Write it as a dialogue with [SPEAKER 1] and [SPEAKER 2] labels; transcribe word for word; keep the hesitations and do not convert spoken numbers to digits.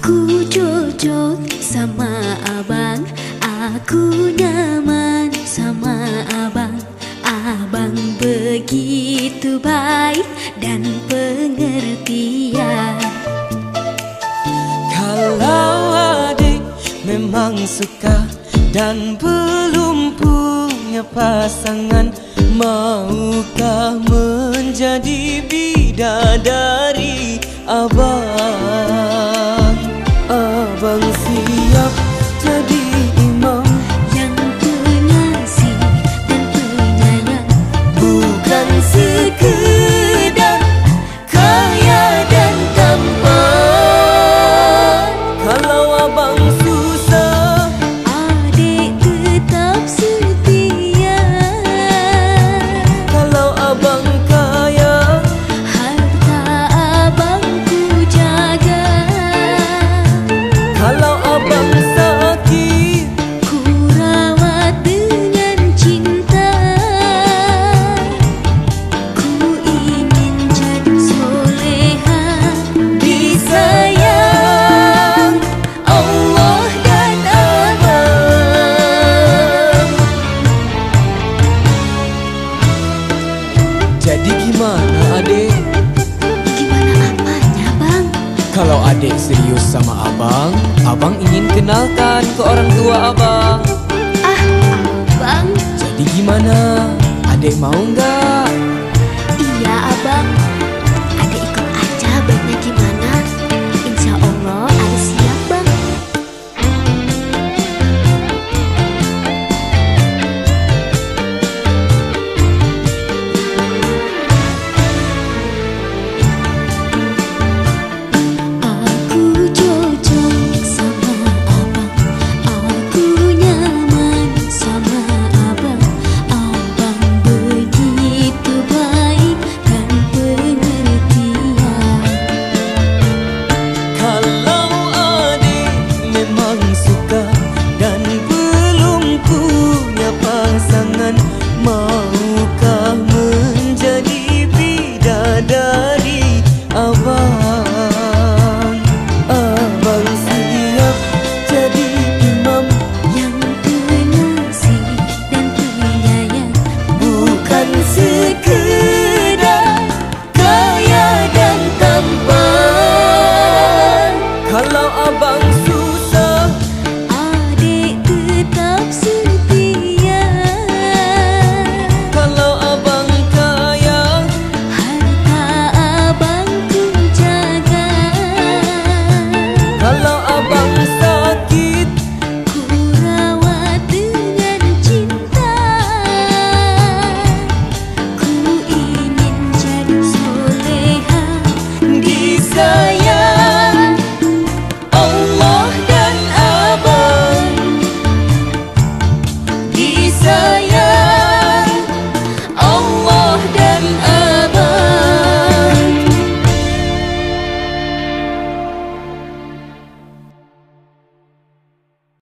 [SPEAKER 1] Aku cocok sama abang, aku nyaman sama abang. Abang begitu baik dan pengertian.
[SPEAKER 2] Kalau adik memang suka dan belum punya pasangan, maukah menjadi bidadari abang? Abang siap jadi imam
[SPEAKER 1] yang pengasih dan penyayang,
[SPEAKER 2] bukan sekedar kaya dan tampan. Kalau abang susah,
[SPEAKER 1] adik tetap setia.
[SPEAKER 2] kalau abang kaya,
[SPEAKER 1] harta abang ku jaga.
[SPEAKER 2] kalau abang sakit,
[SPEAKER 1] ku rawat dengan cinta. Ku ingin jadi soleha, disayang Allah dan abang.
[SPEAKER 2] jadi gimana adik?
[SPEAKER 1] Gimana apanya bang?
[SPEAKER 2] Kalau adik serius sama abang, abang ingin kenalkan ke orang tua abang.
[SPEAKER 1] Ah abang.
[SPEAKER 2] Jadi gimana? Adik mau nggak?
[SPEAKER 1] Iya abang, ada ikut aja baiknya gimana. Insya Allah ada siap bang. Aku cocok sama abang, aku nyaman sama abang. Abang begitu baik dan pengertian.
[SPEAKER 2] Kalau adik memang suka dan belum punya pasangan, maukah menjadi bidadari abang? Abang siap jadi imam
[SPEAKER 1] Yang pengasih dan penyayang,
[SPEAKER 2] bukan sekedar kaya dan tampan. Kalau abang susah,
[SPEAKER 1] adik tetap setia.
[SPEAKER 2] kalau abang kaya,
[SPEAKER 1] Harta abang ku jaga.
[SPEAKER 2] kalau abang sakit,
[SPEAKER 1] Ku rawat dengan cinta. Ku ingin jadi soleha,
[SPEAKER 2] disayang Allah dan abang, disayang